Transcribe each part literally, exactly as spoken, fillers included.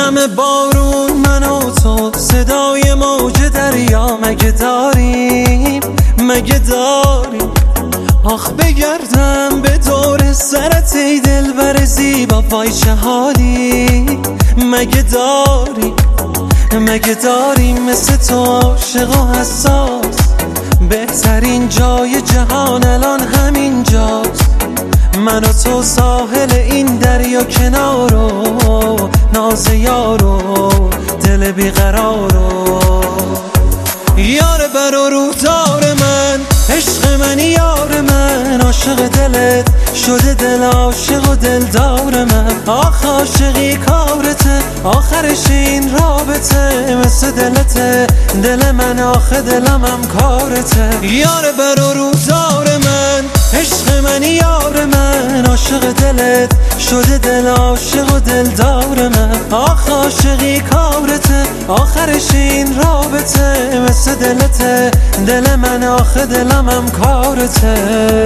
همه بارون من و تو، صدای موج دریا مگه داریم مگه داریم؟ آخ بگردم به دور سرت ای دلبر زیبا، وای چه حالی مگه داریم مگه داریم مثل تو عاشق و حساس؟ بهترین جای جهان الان همین جاست، من و تو ساحل این دریا کنارو، ناز یارو دل بیقرارو. یار بر و روزار من، عشق منی یار من، عاشق دلت شده دل عاشق و دلدار من. آخ عاشقی کارته، آخرش این رابطه، مثل دلته دل من، آخه دلم هم کارته. یار بر و روزار من، عشق منی یار من، عاشق دلت شده دل عاشق و دلدار من. آخ عاشقی کارته، آخرش این رابطه، مثل دلته دل من، آخه دلم هم کارته.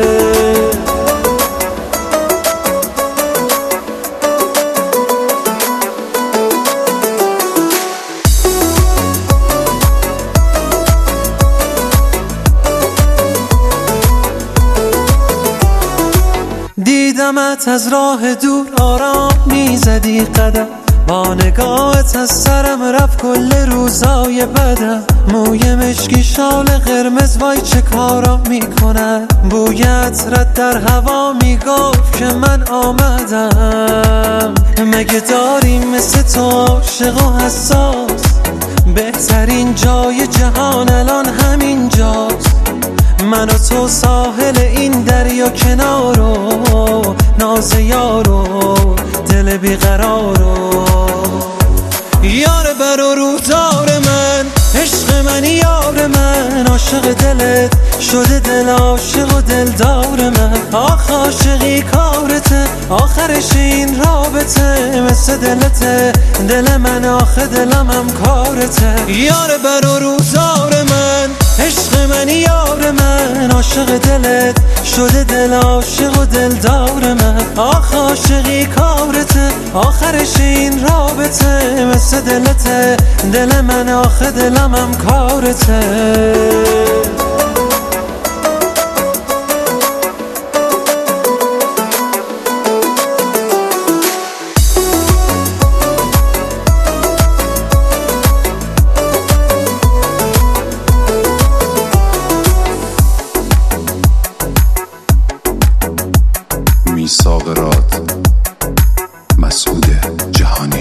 دیدمت از راه دور آرام میزدی قدم، با نگاهت از سرم رفت کل روزای بدم. موی مشکی شال قرمز وای چه کارا میکنن، بوی عطرت در هوا میگفت که من آمدم. مگه داریم مثل تو عاشق و حساس؟ بهترین جای جهان الان همین جاست، من و تو ساحل این دریا کنارو، ناز یارو دل بیقرارو. یار بر و روزار من، عشق منی یار من، عاشق دلت شده دل عاشق و دلدار من. آخ عاشقی کارته، آخرش این رابطه، مثل دلته دل من، آخه دلم هم کارته. یار بر و روزار من، عشق منی یار من، عاشق دلت شده دل عاشق و دلدار من. آخ عاشقی کارته، آخرش این رابطه، مثل دلته دل من، آخه دلم هم کارته. میثاق راد، مسعود جهانی.